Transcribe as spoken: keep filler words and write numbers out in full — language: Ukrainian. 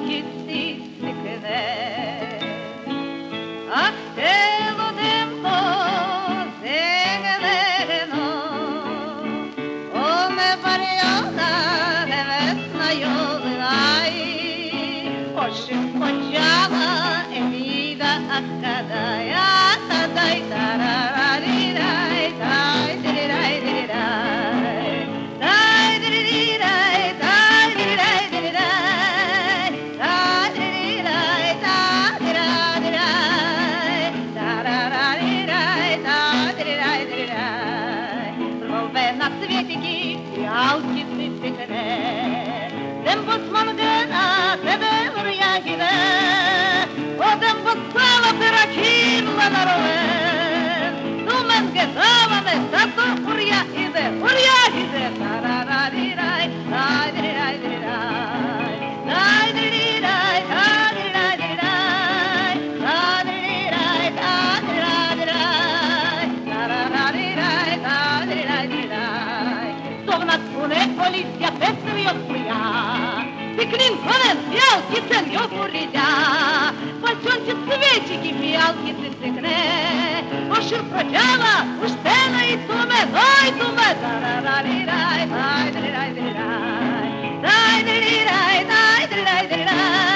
ті стикне. Ах, село демко, зеленено, о ме баріона, невесна йолай, ошим почала еміда акадая, тадай тарарарирай, тай дирирай дирирай, тай дирирай, тай дирирай дирирай, тай дирирай, тай дирирай, тарарарирай, тай дирирай дирирай. Пробе на цветики ялки цвітикне, дем босмангена тебе урягіне, одем босала перакинула на ровен, тумен гезаваме, тато уря іде, уря іде, тарарарирай, тай дирирай дирирай, тай дирирай, тай дирирай дирирай, тай дирирай, тай дирирай дирирай, тарарарирай, тай дирирай дирирай. Совна цуне поліція песер йохуя, пікнін конен фіалки цен йохурідя, пальчонці цвечики фіалки цицикне, ошир прочала, уштена і туме, ой туме, тарарарирай, тай дирирай дирирай, тай дирирай, тай дирирай дирирай,